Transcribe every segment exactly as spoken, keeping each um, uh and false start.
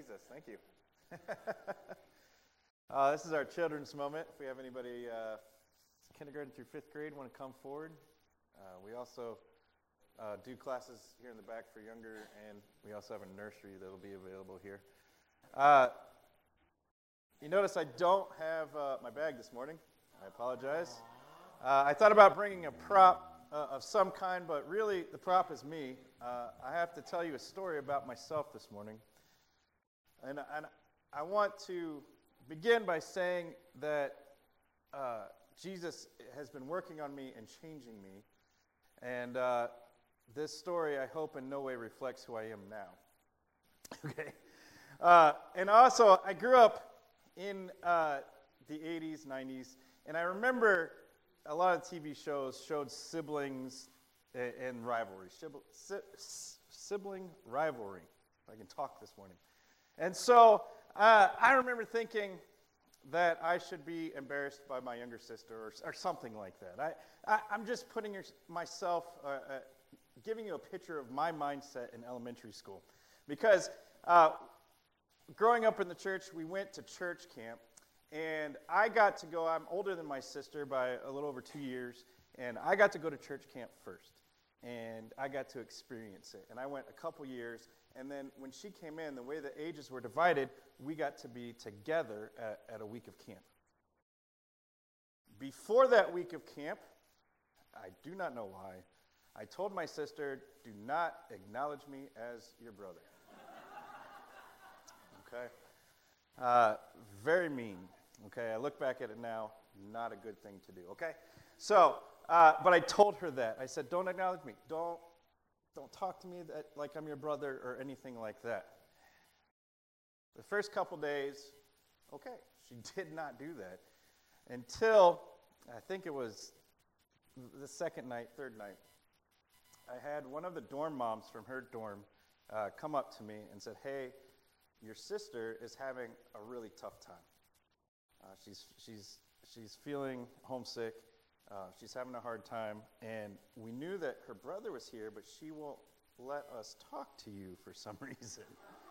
Jesus. Thank you. uh, this is our children's moment. If we have anybody uh, kindergarten through fifth grade want to come forward. Uh, we also uh, do classes here in the back for younger, and we also have a nursery that will be available here. Uh, you notice I don't have uh, my bag this morning. I apologize. Uh, I thought about bringing a prop uh, of some kind, but really the prop is me. Uh, I have to tell you a story about myself this morning. And, and I want to begin by saying that uh, Jesus has been working on me and changing me. And uh, this story, I hope, in no way reflects who I am now. Okay. Uh, and also, I grew up in uh, the eighties, nineties, and I remember a lot of T V shows showed siblings and, and rivalry. Sibling, sibling rivalry. If I can talk this morning. And so uh, I remember thinking that I should be embarrassed by my younger sister or, or something like that. I, I, I'm just putting your, myself, uh, uh, giving you a picture of my mindset in elementary school. Because uh, growing up in the church, we went to church camp, and I got to go, I'm older than my sister by a little over two years, and I got to go to church camp first. And I got to experience it. And I went a couple years, and then when she came in, the way the ages were divided, we got to be together at, at a week of camp. Before that week of camp, I do not know why, I told my sister, do not acknowledge me as your brother. Okay? Uh, very mean. Okay, I look back at it now, not a good thing to do. Okay? So, uh, but I told her that. I said, don't acknowledge me. Don't Don't talk to me that, like I'm your brother or anything like that. The first couple days, okay, she did not do that until I think it was the second night, third night. I had one of the dorm moms from her dorm uh, come up to me and said, hey, your sister is having a really tough time. Uh, she's, she's, she's feeling homesick. Uh, she's having a hard time, and we knew that her brother was here, but she won't let us talk to you for some reason.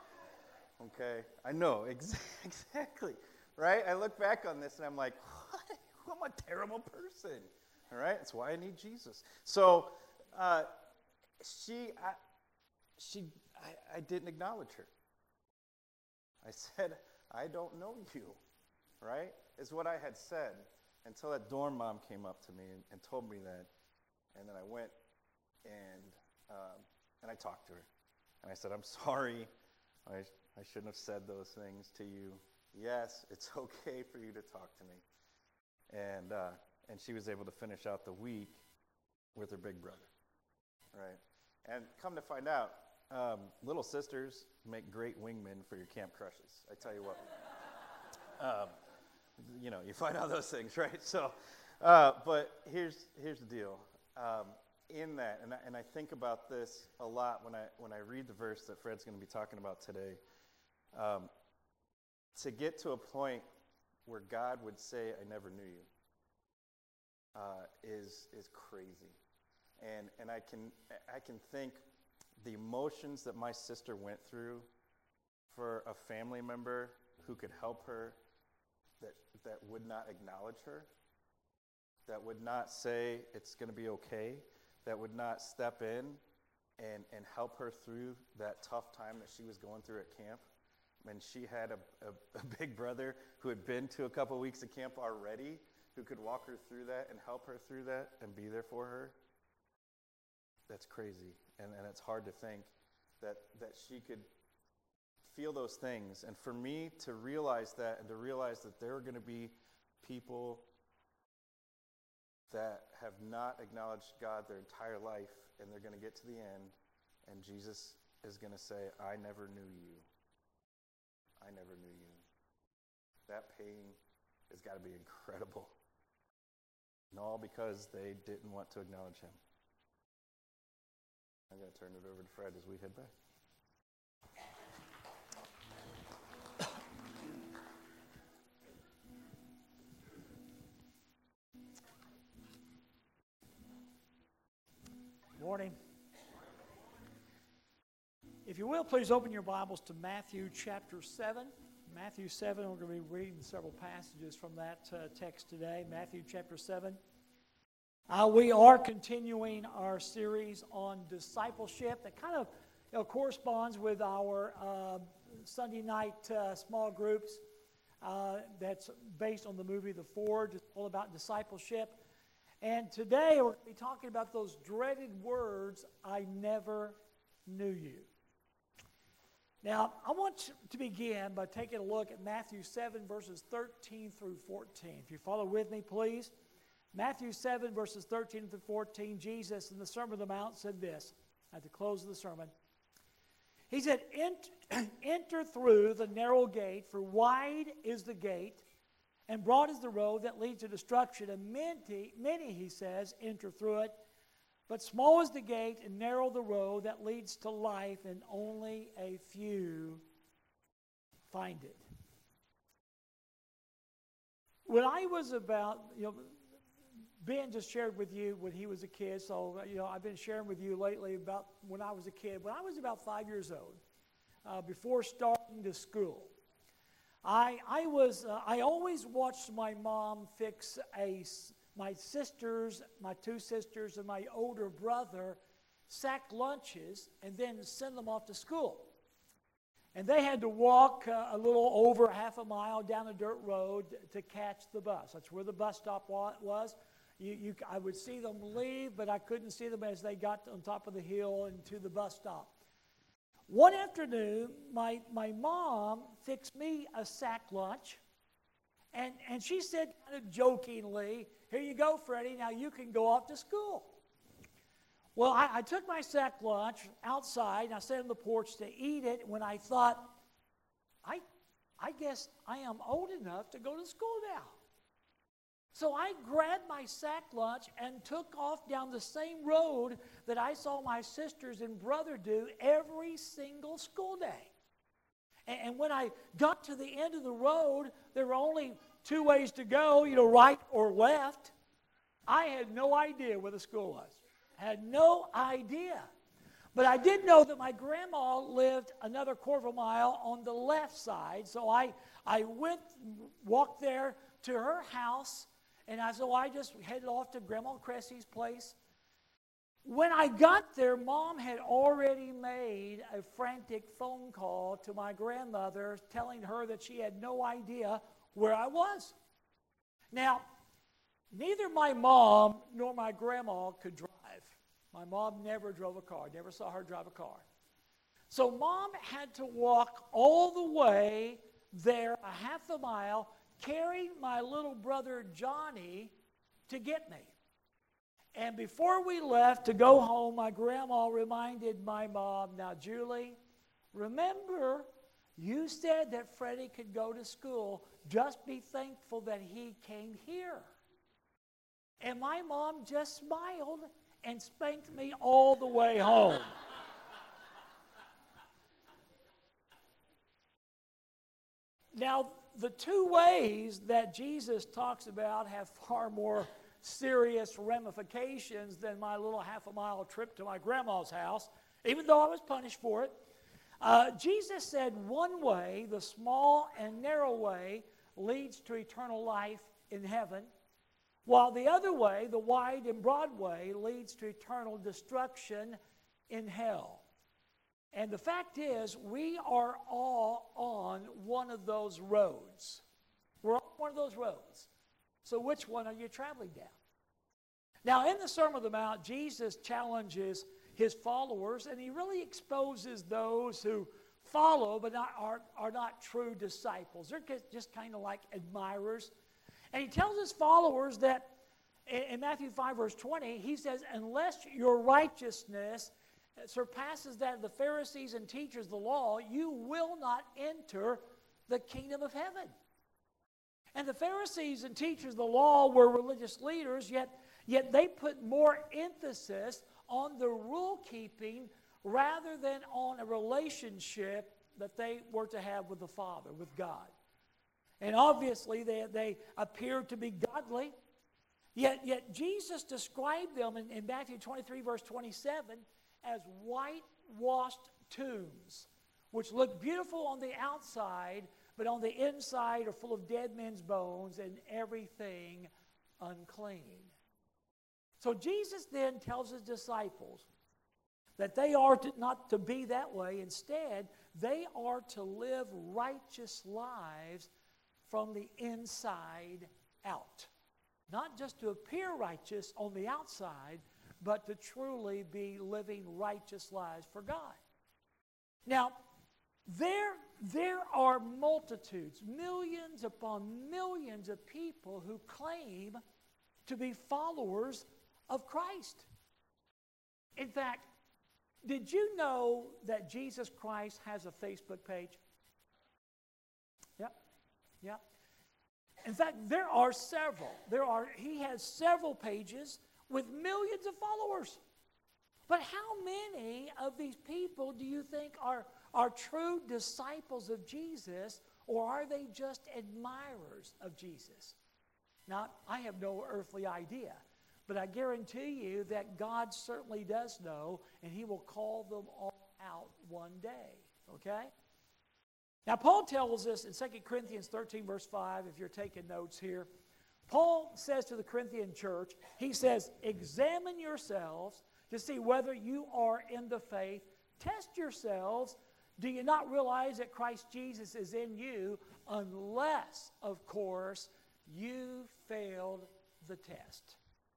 Okay? I know, ex- exactly. Right? I look back on this, and I'm like, what? I'm a terrible person. All right? That's why I need Jesus. So, uh, she, I, she, I, I didn't acknowledge her. I said, I don't know you. Right? Is what I had said. Until that dorm mom came up to me and, and told me that. And then I went and um, and I talked to her. And I said, I'm sorry. I, I shouldn't have said those things to you. Yes, it's okay for you to talk to me. And uh, and she was able to finish out the week with her big brother. Right? And come to find out, um, little sisters make great wingmen for your camp crushes. I tell you what. Um, You know, you find out those things, right? So, uh, but here's here's the deal. Um, in that, and I, and I think about this a lot when I when I read the verse that Fred's going to be talking about today. Um, to get to a point where God would say, "I never knew you," uh, is is crazy, and and I can I can think the emotions that my sister went through for a family member who could help her. That, that would not acknowledge her, that would not say it's going to be okay, that would not step in and, and help her through that tough time that she was going through at camp. And she had a, a, a big brother who had been to a couple of weeks of camp already, who could walk her through that and help her through that and be there for her. That's crazy. And, and it's hard to think that, that she could feel those things, and for me to realize that and to realize that there are going to be people that have not acknowledged God their entire life, and they're going to get to the end, and Jesus is going to say, I never knew you. I never knew you. That pain has got to be incredible. And all because they didn't want to acknowledge him. I'm going to turn it over to Fred as we head back. Morning. If you will, please open your Bibles to Matthew chapter seven. Matthew seven, we're going to be reading several passages from that uh, text today. Matthew chapter seven. Uh, we are continuing our series on discipleship that kind of you know, corresponds with our uh, Sunday night uh, small groups uh, that's based on the movie The Forge. It's all about discipleship. And today we're going to be talking about those dreaded words, I never knew you. Now, I want to begin by taking a look at Matthew seven, verses thirteen through fourteen. If you follow with me, please. Matthew seven, verses thirteen through fourteen, Jesus in the Sermon on the Mount said this at the close of the sermon. He said, enter through the narrow gate, for wide is the gate, and broad is the road that leads to destruction, and many, many, he says, enter through it. But small is the gate, and narrow the road that leads to life, and only a few find it. When I was about, you know, Ben just shared with you when he was a kid, so, you know, I've been sharing with you lately about when I was a kid. When I was about five years old, uh, before starting to school, I, I was, uh, I always watched my mom fix a, my sisters, my two sisters, and my older brother sack lunches and then send them off to school. And they had to walk uh, a little over half a mile down a dirt road to catch the bus. That's where the bus stop was. You, you, I would see them leave, but I couldn't see them as they got on top of the hill and to the bus stop. One afternoon, my, my mom fixed me a sack lunch, and, and she said kind of jokingly, here you go, Freddie, now you can go off to school. Well, I, I took my sack lunch outside, and I sat on the porch to eat it when I thought, I, I guess I am old enough to go to school now. So I grabbed my sack lunch and took off down the same road that I saw my sisters and brother do every single school day. And, and when I got to the end of the road, there were only two ways to go, you know, right or left. I had no idea where the school was. Had no idea. But I did know that my grandma lived another quarter of a mile on the left side. So I, I went, walked there to her house. And I, so I just headed off to Grandma Cressy's place. When I got there, Mom had already made a frantic phone call to my grandmother telling her that she had no idea where I was. Now, neither my mom nor my grandma could drive. My mom never drove a car, never saw her drive a car. So Mom had to walk all the way there, a half a mile, carried my little brother Johnny to get me. And before we left to go home, my grandma reminded my mom, now, Julie, remember, you said that Freddie could go to school. Just be thankful that he came here. And my mom just smiled and spanked me all the way home. Now, the two ways that Jesus talks about have far more serious ramifications than my little half a mile trip to my grandma's house, even though I was punished for it. Uh, Jesus said one way, the small and narrow way, leads to eternal life in heaven, while the other way, the wide and broad way, leads to eternal destruction in hell. And the fact is, we are all on one of those roads. We're on one of those roads. So which one are you traveling down? Now, in the Sermon on the Mount, Jesus challenges his followers, and he really exposes those who follow but not, are, are not true disciples. They're just kind of like admirers. And he tells his followers that in, in Matthew five, verse twenty, he says, unless your righteousness surpasses that of the Pharisees and teachers of the law, you will not enter the kingdom of heaven. And the Pharisees and teachers of the law were religious leaders, yet, yet they put more emphasis on the rule-keeping rather than on a relationship that they were to have with the Father, with God. And obviously they, they appeared to be godly, yet, yet Jesus described them in, in Matthew twenty-three, verse twenty-seven, as whitewashed tombs, which look beautiful on the outside, but on the inside are full of dead men's bones and everything unclean. So Jesus then tells his disciples that they are to, not to be that way. Instead, they are to live righteous lives from the inside out. Not just to appear righteous on the outside, but to truly be living righteous lives for God. Now, there, there are multitudes, millions upon millions of people who claim to be followers of Christ. In fact, did you know that Jesus Christ has a Facebook page? Yep, yep. In fact, there are several. There are. He has several pages with millions of followers. But how many of these people do you think are, are true disciples of Jesus, or are they just admirers of Jesus? Now, I have no earthly idea, but I guarantee you that God certainly does know, and he will call them all out one day, okay? Now, Paul tells us in Second Corinthians thirteen, verse five, if you're taking notes here, Paul says to the Corinthian church, he says, examine yourselves to see whether you are in the faith. Test yourselves. Do you not realize that Christ Jesus is in you, unless, of course, you failed the test?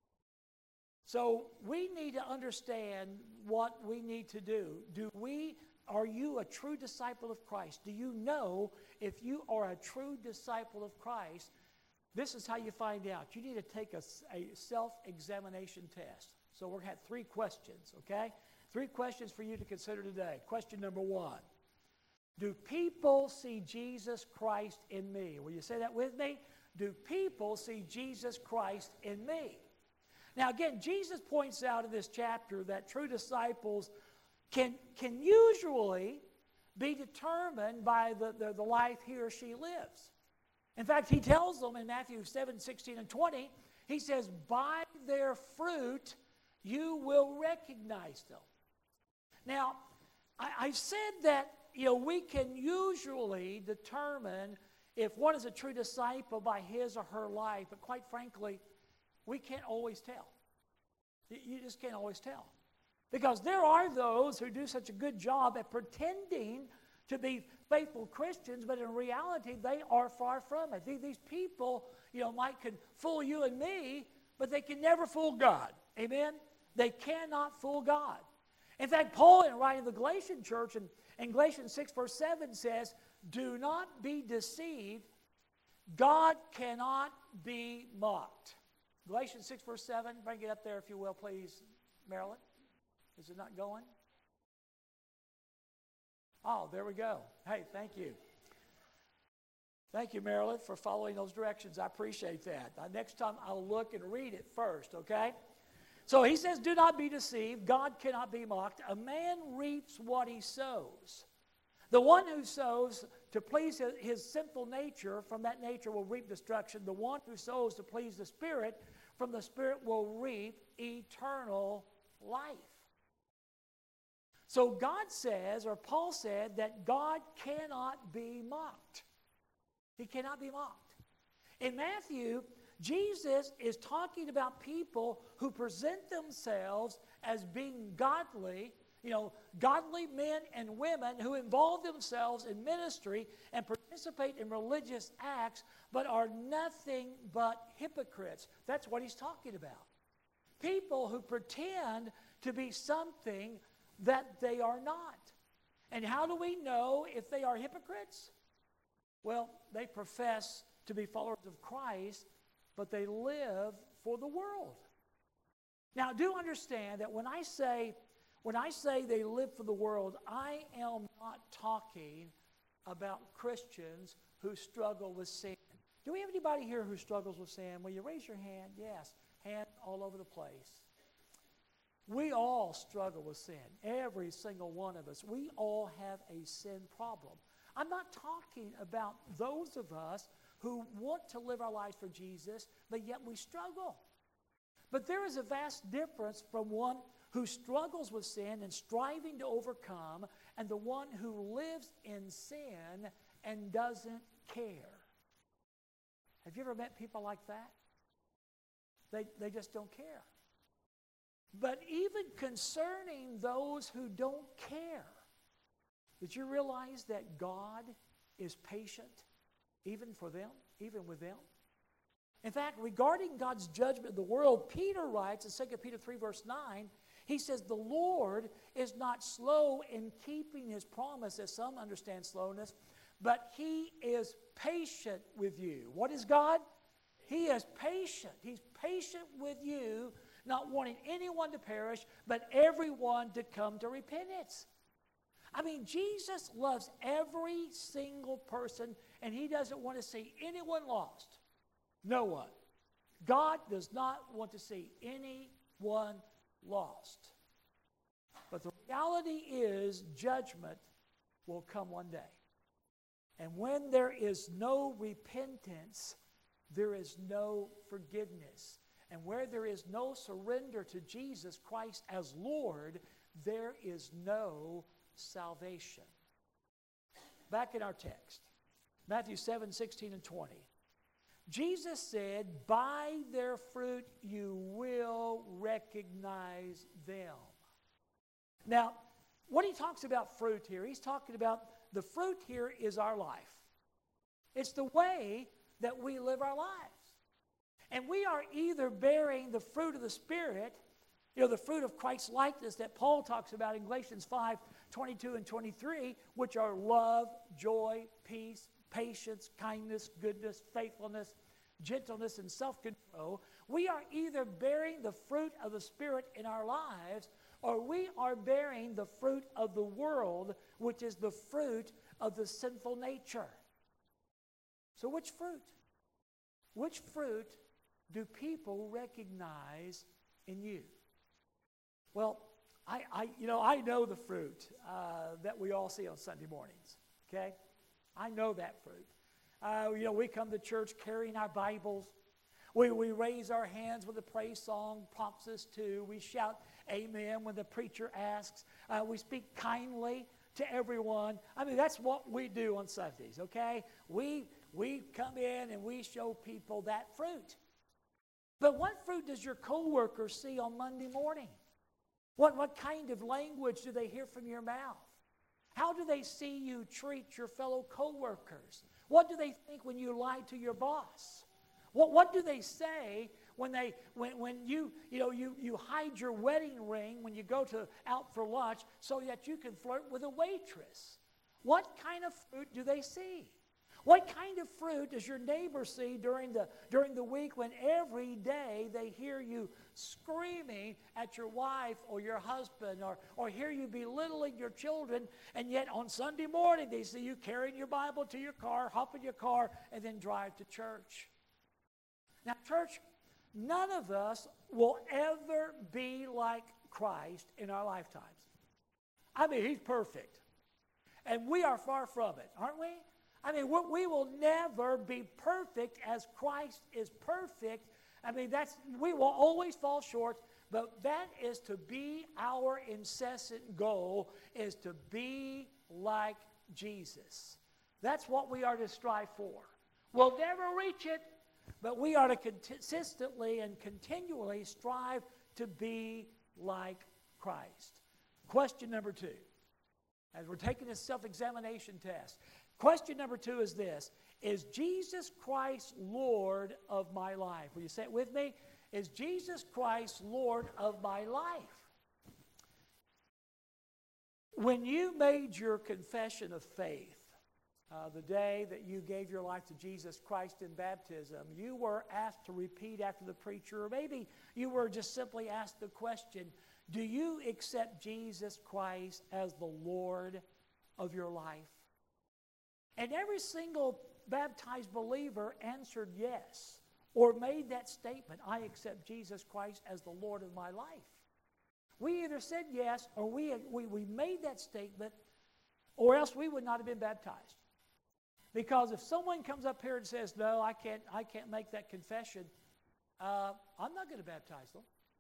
So we need to understand what we need to do. Do we, are you a true disciple of Christ? Do you know if you are a true disciple of Christ? This is how you find out. You need to take a, a self-examination test. So we're going to have three questions, okay? Three questions for you to consider today. Question number one. Do people see Jesus Christ in me? Will you say that with me? Do people see Jesus Christ in me? Now again, Jesus points out in this chapter that true disciples can, can usually be determined by the, the, the life he or she lives. In fact, he tells them in Matthew seven, sixteen, and twenty, he says, by their fruit you will recognize them. Now, I, I said that, you know, we can usually determine if one is a true disciple by his or her life, but quite frankly, we can't always tell. You just can't always tell. Because there are those who do such a good job at pretending to be faithful Christians, but in reality, they are far from it. These people, you know, might can fool you and me, but they can never fool God. Amen? They cannot fool God. In fact, Paul, in writing to the Galatian church, in, in Galatians six, verse seven, says, do not be deceived. God cannot be mocked. Galatians six, verse seven. Bring it up there, if you will, please, Marilyn. Is it not going? Oh, there we go. Hey, thank you. Thank you, Marilyn, for following those directions. I appreciate that. Uh, next time, I'll look and read it first, okay? So he says, do not be deceived. God cannot be mocked. A man reaps what he sows. The one who sows to please his, his sinful nature, from that nature will reap destruction. The one who sows to please the Spirit, from the Spirit will reap eternal life. So God says, or Paul said, that God cannot be mocked. He cannot be mocked. In Matthew, Jesus is talking about people who present themselves as being godly, you know, godly men and women who involve themselves in ministry and participate in religious acts, but are nothing but hypocrites. That's what he's talking about. People who pretend to be something that they are not. And how do we know if they are hypocrites? Well, they profess to be followers of Christ, but they live for the world. Now, do understand that when I say, when I say they live for the world, I am not talking about Christians who struggle with sin. Do we have anybody here who struggles with sin? Will you raise your hand? Yes. Hand all over the place. We all struggle with sin. Every single one of us. We all have a sin problem. I'm not talking about those of us who want to live our lives for Jesus, but yet we struggle. But there is a vast difference from one who struggles with sin and striving to overcome, and the one who lives in sin and doesn't care. Have you ever met people like that? They, they just don't care. But even concerning those who don't care, did you realize that God is patient even for them, even with them? In fact, regarding God's judgment of the world, Peter writes in Second Peter three, verse nine, he says, the Lord is not slow in keeping his promise, as some understand slowness, but he is patient with you. What is God? He is patient. He's patient with you, not wanting anyone to perish, but everyone to come to repentance. I mean, Jesus loves every single person, and he doesn't want to see anyone lost. No one. God does not want to see anyone lost. But the reality is judgment will come one day. And when there is no repentance, there is no forgiveness. And where there is no surrender to Jesus Christ as Lord, there is no salvation. Back in our text, Matthew seven, sixteen and twenty. Jesus said, by their fruit you will recognize them. Now, when he talks about fruit here, he's talking about the fruit here is our life. It's the way that we live our lives. And we are either bearing the fruit of the Spirit, you know, the fruit of Christ's likeness that Paul talks about in Galatians five, twenty-two and twenty-three, which are love, joy, peace, patience, kindness, goodness, faithfulness, gentleness, and self-control. We are either bearing the fruit of the Spirit in our lives, or we are bearing the fruit of the world, which is the fruit of the sinful nature. So which fruit? Which fruit do people recognize in you? Well, I, I you know, I know the fruit uh, that we all see on Sunday mornings, okay? I know that fruit. Uh, you know, we come to church carrying our Bibles. We, we raise our hands when the praise song prompts us to. We shout amen when the preacher asks. Uh, we speak kindly to everyone. I mean, that's what we do on Sundays, okay? We, we come in and we show people that fruit. But what fruit does your coworker see on Monday morning? What, what kind of language do they hear from your mouth? How do they see you treat your fellow coworkers? What do they think when you lie to your boss? What, what do they say when they when, when you you know you, you hide your wedding ring when you go to out for lunch so that you can flirt with a waitress? What kind of fruit do they see? What kind of fruit does your neighbor see during the during the week when every day they hear you screaming at your wife or your husband, or, or hear you belittling your children, and yet on Sunday morning they see you carrying your Bible to your car, hop in your car, and then drive to church? Now, church, none of us will ever be like Christ in our lifetimes. I mean, he's perfect. And we are far from it, aren't we? I mean, we're, we will never be perfect as Christ is perfect. I mean, that's we will always fall short, but that is to be our incessant goal, is to be like Jesus. That's what we are to strive for. We'll never reach it, but we are to consistently and continually strive to be like Christ. Question number two, as we're taking this self-examination test. Question number two is this: is Jesus Christ Lord of my life? Will you say it with me? Is Jesus Christ Lord of my life? When you made your confession of faith, uh, the day that you gave your life to Jesus Christ in baptism, you were asked to repeat after the preacher, or maybe you were just simply asked the question, do you accept Jesus Christ as the Lord of your life? And every single baptized believer answered yes, or made that statement, I accept Jesus Christ as the Lord of my life. We either said yes, or we, we, we made that statement, or else we would not have been baptized. Because if someone comes up here and says, no, I can't, I can't make that confession, uh, I'm not going to baptize them.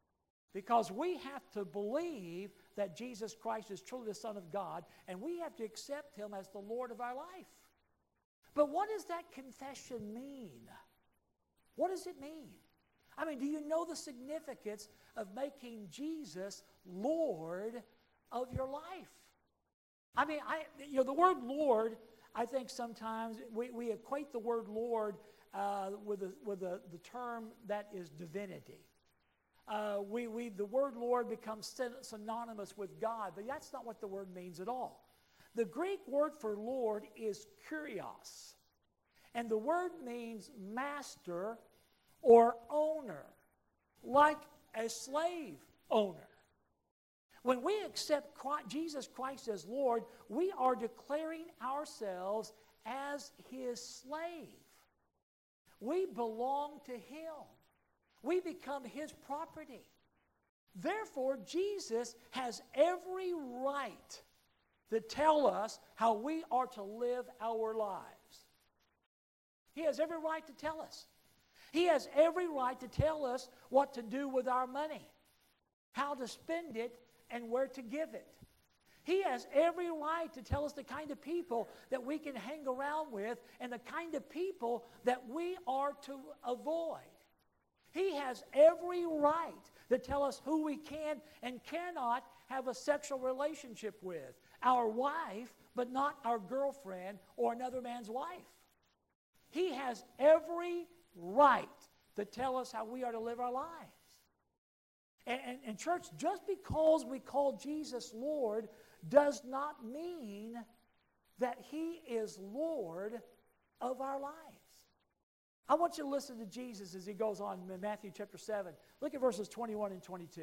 Because we have to believe that Jesus Christ is truly the Son of God, and we have to accept Him as the Lord of our life. But what does that confession mean? What does it mean? I mean, do you know the significance of making Jesus Lord of your life? I mean, I you know, the word Lord, I think sometimes we, we equate the word Lord uh, with, the, with the, the term that is divinity. Uh, we, we, the word Lord becomes synonymous with God, but that's not what the word means at all. The Greek word for Lord is kurios, and the word means master or owner, like a slave owner. When we accept Christ, Jesus Christ as Lord, we are declaring ourselves as His slave. We belong to Him. We become His property. Therefore, Jesus has every right to tell us how we are to live our lives. He has every right to tell us. He has every right to tell us what to do with our money, how to spend it, and where to give it. He has every right to tell us the kind of people that we can hang around with and the kind of people that we are to avoid. He has every right to tell us who we can and cannot have a sexual relationship with. Our wife, but not our girlfriend or another man's wife. He has every right to tell us how we are to live our lives. And, and, and church, just because we call Jesus Lord does not mean that He is Lord of our lives. I want you to listen to Jesus as He goes on in Matthew chapter seven. Look at verses twenty-one and twenty-two.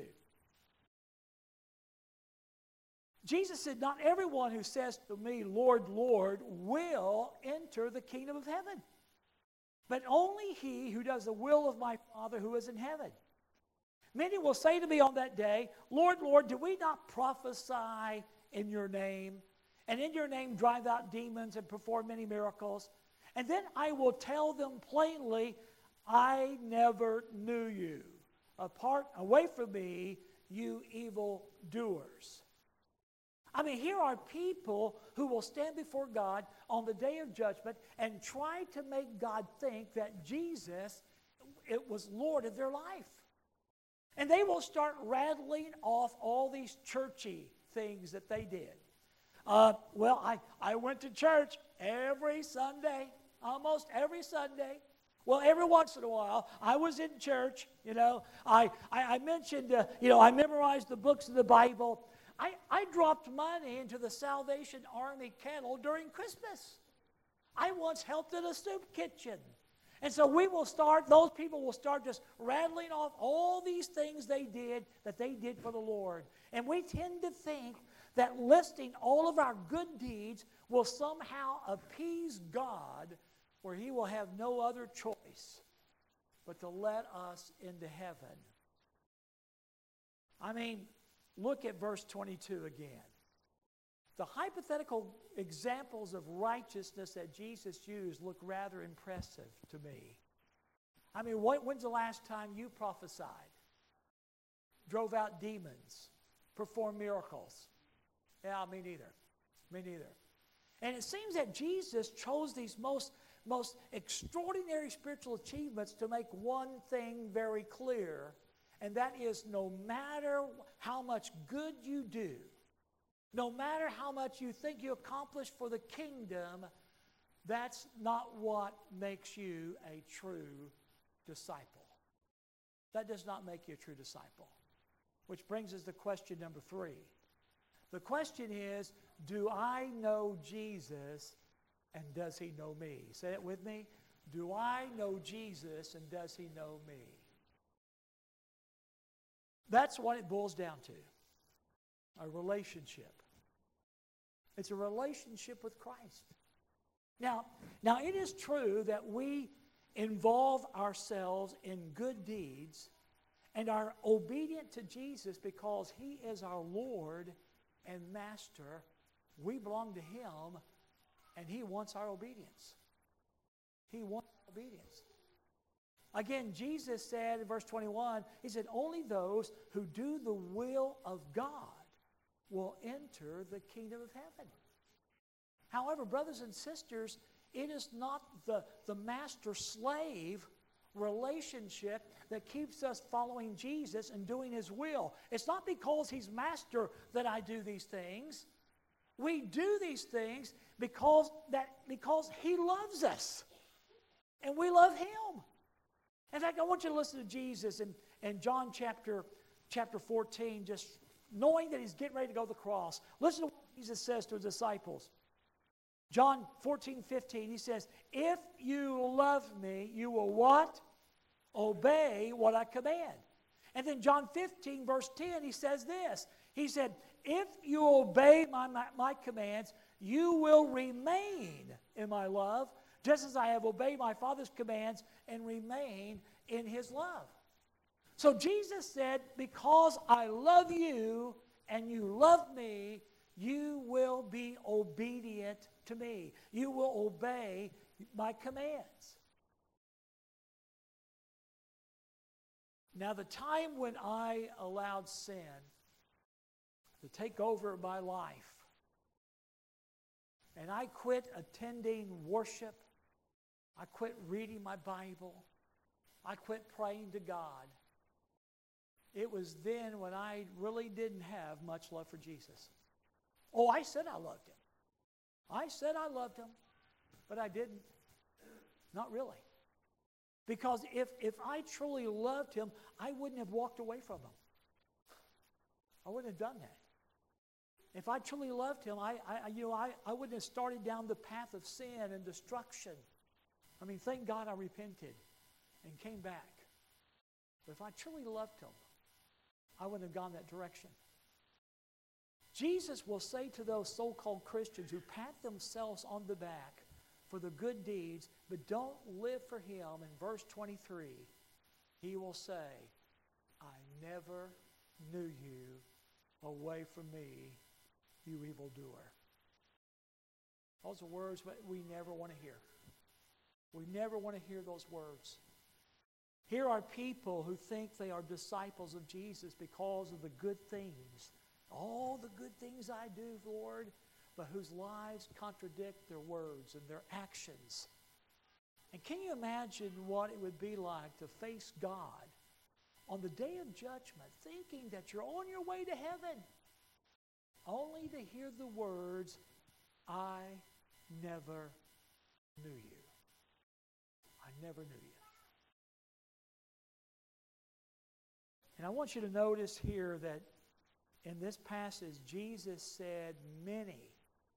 Jesus said, "Not everyone who says to me, 'Lord, Lord,' will enter the kingdom of heaven, but only he who does the will of my Father who is in heaven. Many will say to me on that day, 'Lord, Lord, did we not prophesy in your name, and in your name drive out demons and perform many miracles?' And then I will tell them plainly, 'I never knew you. Apart, away from me, you evil doers.'" I mean, here are people who will stand before God on the day of judgment and try to make God think that Jesus it was Lord of their life. And they will start rattling off all these churchy things that they did. Uh, well, I, I went to church every Sunday, almost every Sunday. Well, every once in a while, I was in church, you know. I, I, I mentioned, uh, you know, I memorized the books of the Bible. I, I dropped money into the Salvation Army kennel during Christmas. I once helped in a soup kitchen. And so we will start, those people will start just rattling off all these things they did that they did for the Lord. And we tend to think that listing all of our good deeds will somehow appease God, where He will have no other choice but to let us into heaven. I mean, look at verse twenty-two again. The hypothetical examples of righteousness that Jesus used look rather impressive to me. I mean, what, when's the last time you prophesied, drove out demons, performed miracles? Yeah, me neither. Me neither. And it seems that Jesus chose these most, most extraordinary spiritual achievements to make one thing very clear, and that is no matter how much good you do, no matter how much you think you accomplished for the kingdom, that's not what makes you a true disciple. That does not make you a true disciple. Which brings us to question number three. The question is, do I know Jesus and does He know me? Say it with me. Do I know Jesus and does He know me? That's what it boils down to. A relationship. It's a relationship with Christ. Now, now it is true that we involve ourselves in good deeds and are obedient to Jesus because He is our Lord and Master. We belong to Him, and He wants our obedience. He wants our obedience. Again, Jesus said in verse twenty-one, he said, only those who do the will of God will enter the kingdom of heaven. However, brothers and sisters, it is not the, the master-slave relationship that keeps us following Jesus and doing His will. It's not because He's master that I do these things. We do these things because, that, because He loves us. And we love Him. In fact, I want you to listen to Jesus in, in John chapter, chapter fourteen, just knowing that He's getting ready to go to the cross. Listen to what Jesus says to His disciples. John fourteen, fifteen, He says, if you love me, you will what? Obey what I command. And then John fifteen, verse ten, He says this. He said, if you obey my, my, my commands, you will remain in my love, just as I have obeyed my Father's commands and remain in His love. So Jesus said, because I love you and you love me, you will be obedient to me. You will obey my commands. Now, the time when I allowed sin to take over my life, and I quit attending worship, I quit reading my Bible, I quit praying to God, it was then when I really didn't have much love for Jesus. Oh, I said I loved Him. I said I loved Him, but I didn't. Not really. Because if, if I truly loved Him, I wouldn't have walked away from Him. I wouldn't have done that. If I truly loved Him, I, I, you know, I, I wouldn't have started down the path of sin and destruction. I mean, thank God I repented and came back. But if I truly loved Him, I wouldn't have gone that direction. Jesus will say to those so-called Christians who pat themselves on the back for the good deeds, but don't live for Him, in verse twenty-three, He will say, I never knew you. Away from me, you evildoer. Those are words that we never want to hear. We never want to hear those words. Here are people who think they are disciples of Jesus because of the good things, all the good things I do, Lord, but whose lives contradict their words and their actions. And can you imagine what it would be like to face God on the day of judgment, thinking that you're on your way to heaven, only to hear the words, I never knew you. I never knew you. And I want you to notice here that in this passage, Jesus said many,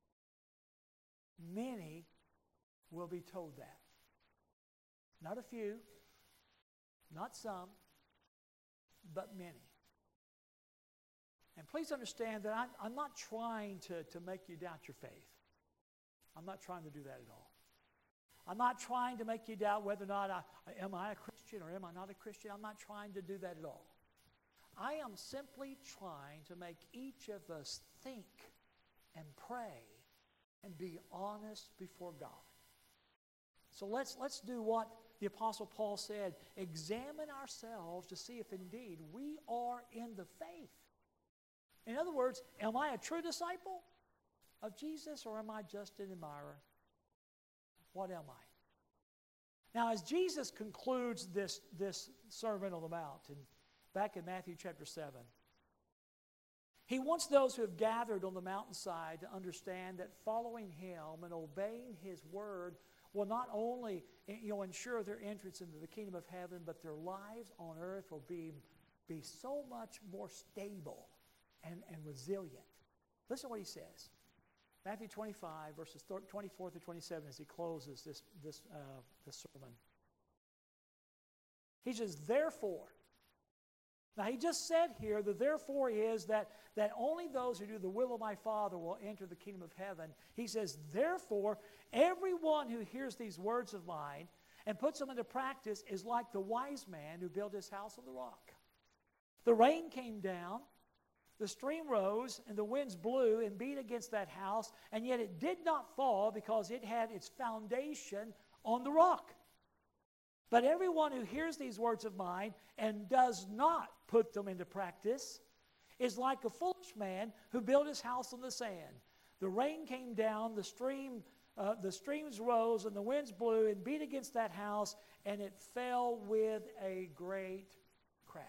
many will be told that. Not a few, not some, but many. And please understand that I'm, I'm not trying to, to make you doubt your faith. I'm not trying to do that at all. I'm not trying to make you doubt whether or not I, am I a Christian or am I not a Christian. I'm not trying to do that at all. I am simply trying to make each of us think and pray and be honest before God. So let's, let's do what the Apostle Paul said. Examine ourselves to see if indeed we are in the faith. In other words, am I a true disciple of Jesus or am I just an admirer? What am I? Now, as Jesus concludes this, this Sermon on the Mount, and back in Matthew chapter seven, He wants those who have gathered on the mountainside to understand that following Him and obeying His word will not only, you know, ensure their entrance into the kingdom of heaven, but their lives on earth will be, be so much more stable and, and resilient. Listen to what He says. Matthew twenty-five, verses twenty-four through twenty-seven, as He closes this, this, uh, this sermon. He says, therefore. Now, He just said here, the therefore is that, that only those who do the will of my Father will enter the kingdom of heaven. He says, therefore, everyone who hears these words of mine and puts them into practice is like the wise man who built his house on the rock. The rain came down, the stream rose, and the winds blew and beat against that house, and yet it did not fall because it had its foundation on the rock. But everyone who hears these words of mine and does not put them into practice is like a foolish man who built his house on the sand. The rain came down, the stream, uh, the streams rose, and the winds blew and beat against that house, and it fell with a great crash.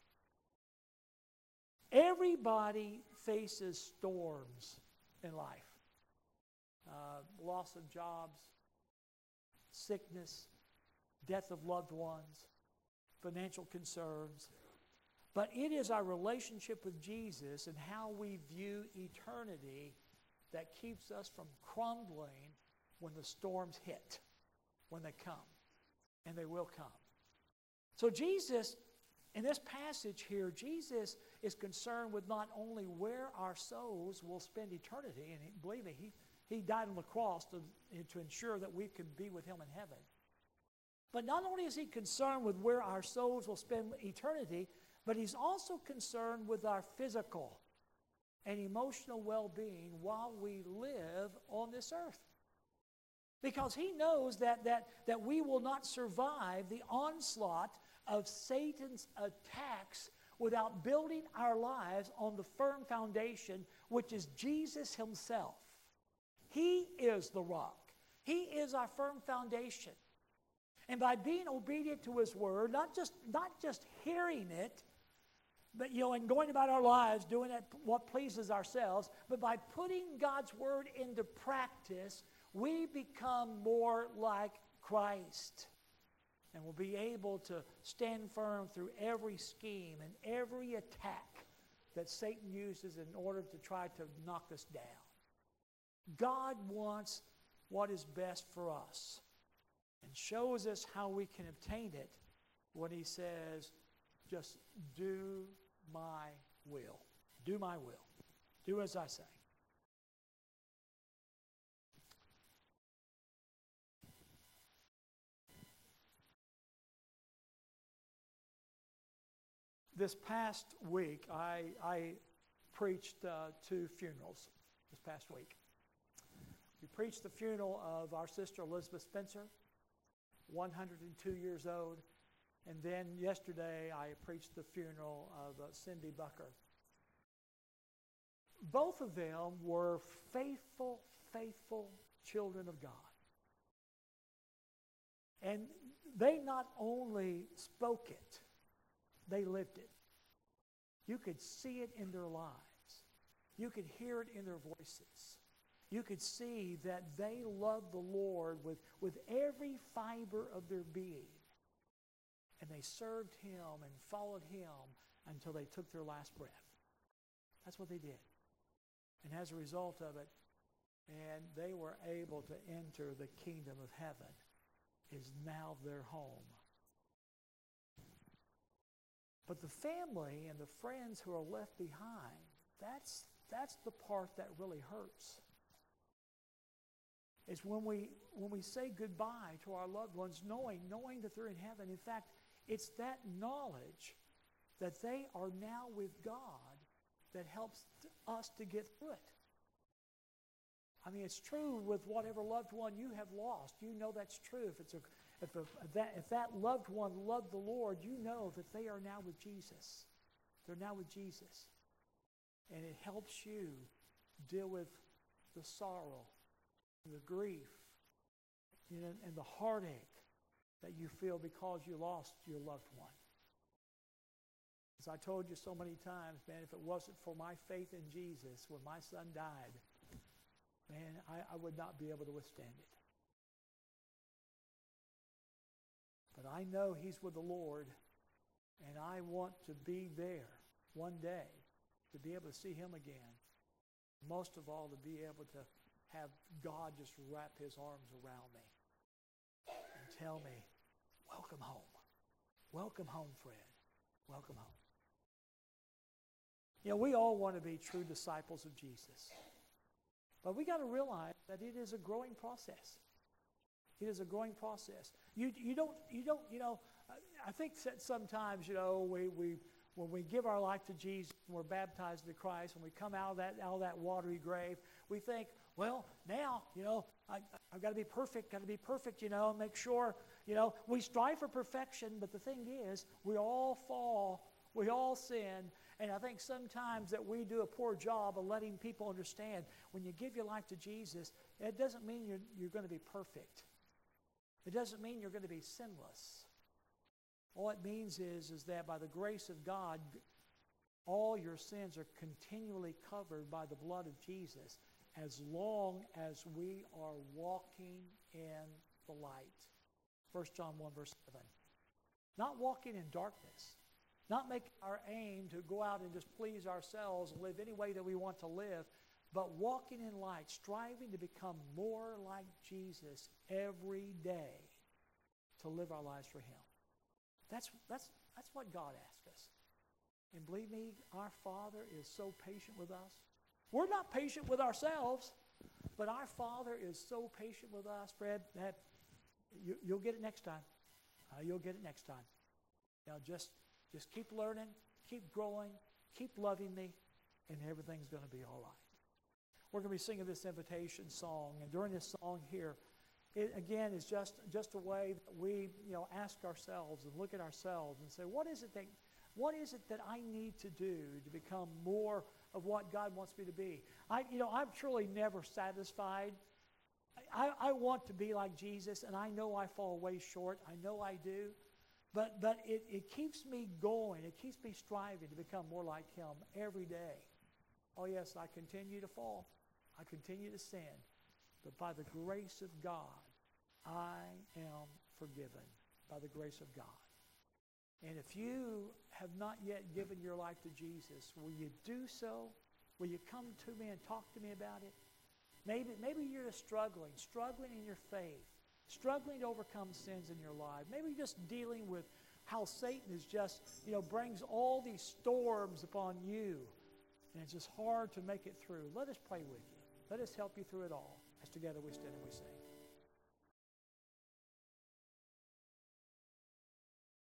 Everybody faces storms in life. Uh, loss of jobs, sickness, death of loved ones, financial concerns. But it is our relationship with Jesus and how we view eternity that keeps us from crumbling when the storms hit, when they come. And they will come. So Jesus, in this passage here, Jesus is concerned with not only where our souls will spend eternity, and he, believe me, he, he died on the cross to, to ensure that we could be with him in heaven. But not only is he concerned with where our souls will spend eternity, but he's also concerned with our physical and emotional well-being while we live on this earth. Because he knows that, that, that we will not survive the onslaught of Satan's attacks without building our lives on the firm foundation, which is Jesus himself. He is the rock. He is our firm foundation. And by being obedient to his word, not just, not just hearing it, but, you know, and going about our lives doing it, what pleases ourselves, but by putting God's word into practice, we become more like Christ. And we'll be able to stand firm through every scheme and every attack that Satan uses in order to try to knock us down. God wants what is best for us and shows us how we can obtain it when he says, just do my will. Do my will. Do as I say. This past week, I, I preached uh, two funerals this past week. We preached the funeral of our sister Elizabeth Spencer, one hundred two years old, and then yesterday I preached the funeral of uh, Cindy Bucker. Both of them were faithful, faithful children of God. And they not only spoke it, they lived it. You could see it in their lives. You could hear it in their voices. You could see that they loved the Lord with, with every fiber of their being. And they served him and followed him until they took their last breath. That's what they did. And as a result of it, and they were able to enter the kingdom of heaven, is now their home. But the family and the friends who are left behind, that's, that's the part that really hurts. Is when we, when we say goodbye to our loved ones, knowing, knowing that they're in heaven. In fact, it's that knowledge that they are now with God that helps us to get through it. I mean, it's true with whatever loved one you have lost. You know that's true. If it's a If, a, if, that, if that loved one loved the Lord, you know that they are now with Jesus. They're now with Jesus. And it helps you deal with the sorrow, and the grief, you know, and the heartache that you feel because you lost your loved one. As I told you so many times, man, if it wasn't for my faith in Jesus when my son died, man, I, I would not be able to withstand it. But I know he's with the Lord, and I want to be there one day to be able to see him again. Most of all, to be able to have God just wrap his arms around me and tell me, welcome home. Welcome home, Fred. Welcome home. You know, we all want to be true disciples of Jesus. But we got to realize that it is a growing process. It is a growing process. You you don't you don't you know. I think that sometimes you know we we when we give our life to Jesus, and we're baptized into Christ, and we come out of that out of that watery grave, we think, well, now you know I I've got to be perfect, got to be perfect, you know, and make sure You know, we strive for perfection, but the thing is, we all fall, we all sin, and I think sometimes that we do a poor job of letting people understand when you give your life to Jesus, it doesn't mean you're, you're going to be perfect. It doesn't mean you're going to be sinless. All it means is, is that by the grace of God, all your sins are continually covered by the blood of Jesus as long as we are walking in the light. First John one, verse seven. Not walking in darkness. Not making our aim to go out and just please ourselves and live any way that we want to live, but walking in light, striving to become more like Jesus every day to live our lives for Him. That's, that's, that's what God asks us. And believe me, our Father is so patient with us. We're not patient with ourselves, but our Father is so patient with us, Fred, that you, you'll get it next time. Uh, you'll get it next time. Now just, just keep learning, keep growing, keep loving me, and everything's going to be all right. We're going to be singing this invitation song, and during this song here, it again is just, just a way that we, you know, ask ourselves and look at ourselves and say, what is it that What is it that I need to do to become more of what God wants me to be? I, you know, I'm truly never satisfied. I, I want to be like Jesus, and I know I fall way short. I know I do. But, but it, it keeps me going. It keeps me striving to become more like Him every day. Oh, yes, I continue to fall. I continue to sin. But by the grace of God, I am forgiven by the grace of God. And if you have not yet given your life to Jesus, will you do so? Will you come to me and talk to me about it? Maybe, maybe you're just struggling, struggling in your faith, struggling to overcome sins in your life. Maybe you're just dealing with how Satan is just, you know, brings all these storms upon you, and it's just hard to make it through. Let us pray with you. Let us help you through it all as together we stand and we sing.